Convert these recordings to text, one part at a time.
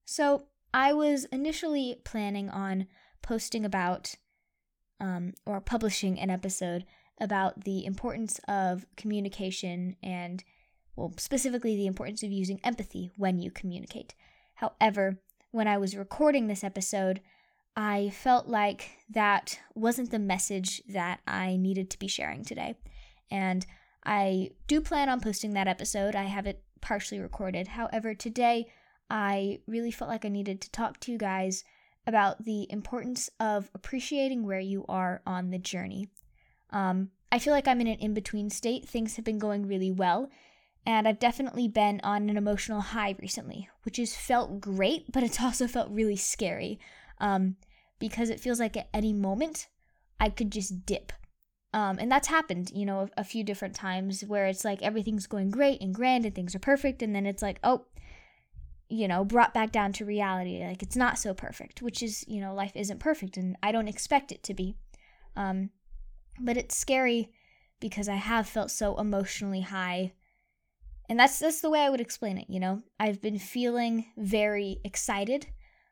So I was initially planning on posting about or publishing an episode about the importance of communication and, well, specifically the importance of using empathy when you communicate. However, when I was recording this episode, I felt like that wasn't the message that I needed to be sharing today. And I do plan on posting that episode. I have it partially recorded. However, today I really felt like I needed to talk to you guys about the importance of appreciating where you are on the journey. I feel like I'm in an in-between state. Things have been going really well, and I've definitely been on an emotional high recently, which has felt great, but it's also felt really scary, because it feels like at any moment I could just dip. And that's happened, a few different times where it's like everything's going great and grand and things are perfect, and then it's like, brought back down to reality. Like, it's not so perfect, which is, life isn't perfect, and I don't expect it to be. But it's scary because I have felt so emotionally high. And that's the way I would explain it, I've been feeling very excited,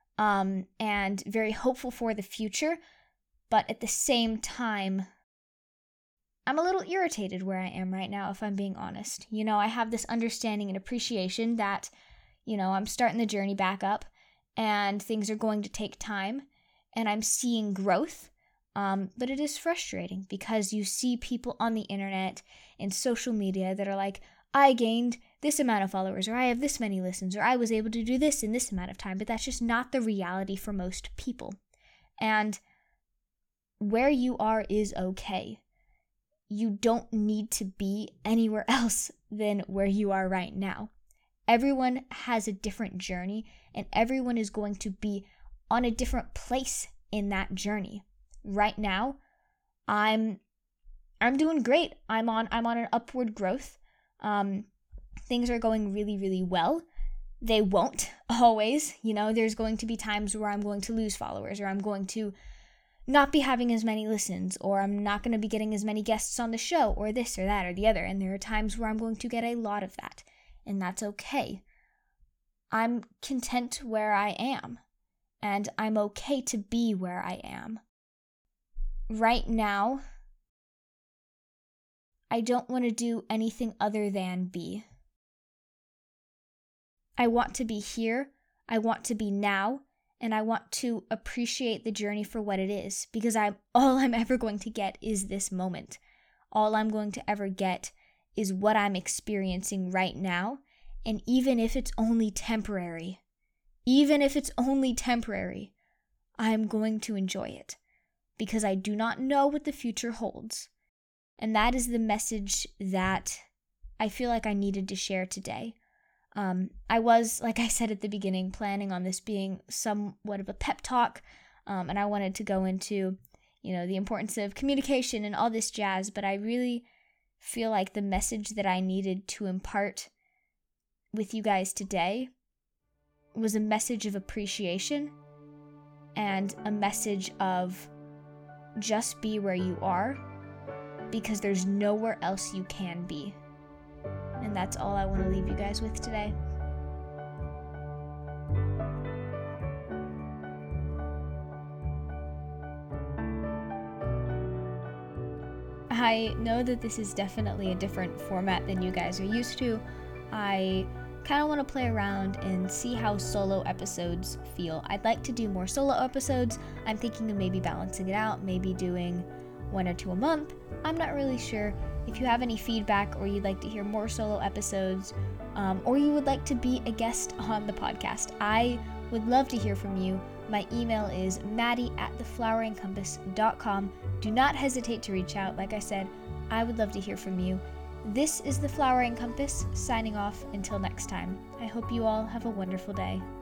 and very hopeful for the future, but at the same time, I'm a little irritated where I am right now, if I'm being honest. I have this understanding and appreciation that, I'm starting the journey back up, and things are going to take time, and I'm seeing growth, but it is frustrating because you see people on the internet and social media that are like, I gained this amount of followers, or I have this many listens, or I was able to do this in this amount of time, but that's just not the reality for most people. And where you are is okay. You don't need to be anywhere else than where you are right now. Everyone has a different journey, and everyone is going to be on a different place in that journey. Right now, I'm doing great. I'm on an upward growth. Things are going really, really well. They won't always, there's going to be times where I'm going to lose followers, or I'm going to not be having as many listens, or I'm not going to be getting as many guests on the show, or this or that or the other. And there are times where I'm going to get a lot of that, and that's okay. I'm content where I am, and I'm okay to be where I am. Right now, I don't want to do anything other than be. I want to be here, I want to be now, and I want to appreciate the journey for what it is, because all I'm ever going to get is this moment. All I'm going to ever get is what I'm experiencing right now, and even if it's only temporary, I'm going to enjoy it, because I do not know what the future holds. And that is the message that I feel like I needed to share today. I was, like I said at the beginning, planning on this being somewhat of a pep talk, and I wanted to go into, the importance of communication and all this jazz, but I really feel like the message that I needed to impart with you guys today was a message of appreciation and a message of just be where you are, because there's nowhere else you can be. And that's all I want to leave you guys with today. I know that this is definitely a different format than you guys are used to. I kind of want to play around and see how solo episodes feel. I'd like to do more solo episodes. I'm thinking of maybe balancing it out, maybe doing 1 or 2 a month. I'm not really sure. If you have any feedback, or you'd like to hear more solo episodes, or you would like to be a guest on the podcast, I would love to hear from you. My email is maddie@thefloweringcompass.com. Do not hesitate to reach out. Like I said, I would love to hear from you. This is The Flowering Compass, signing off until next time. I hope you all have a wonderful day.